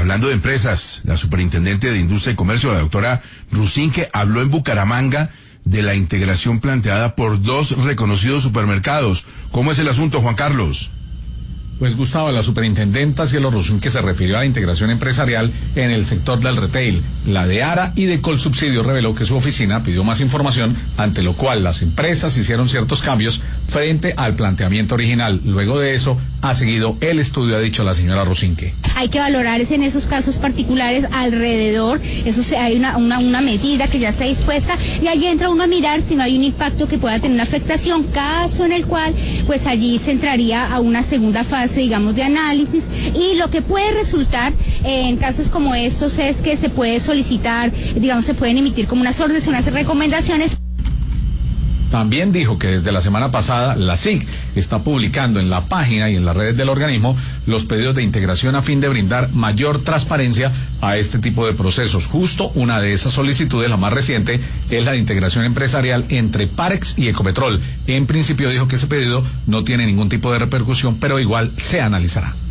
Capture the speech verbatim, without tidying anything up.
hablando de empresas, la superintendente de Industria y Comercio, la doctora Rusinque, habló en Bucaramanga de la integración planteada por dos reconocidos supermercados. ¿Cómo es el asunto, Juan Carlos? Pues Gustavo, la superintendenta Cielo Rusinque se refirió a la integración empresarial en el sector del retail. La de ARA y de Colsubsidio reveló que su oficina pidió más información, ante lo cual las empresas hicieron ciertos cambios frente al planteamiento original. Luego de eso, ha seguido el estudio, ha dicho la señora Rusinque. Hay que valorar es en esos casos particulares alrededor, eso se, hay una, una, una medida que ya está dispuesta y allí entra uno a mirar si no hay un impacto que pueda tener una afectación, caso en el cual pues allí se entraría a una segunda fase, digamos, de análisis, y lo que puede resultar eh, en casos como estos es que se puede solicitar, digamos, se pueden emitir como unas órdenes, unas recomendaciones. También dijo que desde la semana pasada la S I C está publicando en la página y en las redes del organismo los pedidos de integración a fin de brindar mayor transparencia a este tipo de procesos. Justo una de esas solicitudes, la más reciente, es la de integración empresarial entre Parex y Ecopetrol. En principio dijo que ese pedido no tiene ningún tipo de repercusión, pero igual se analizará.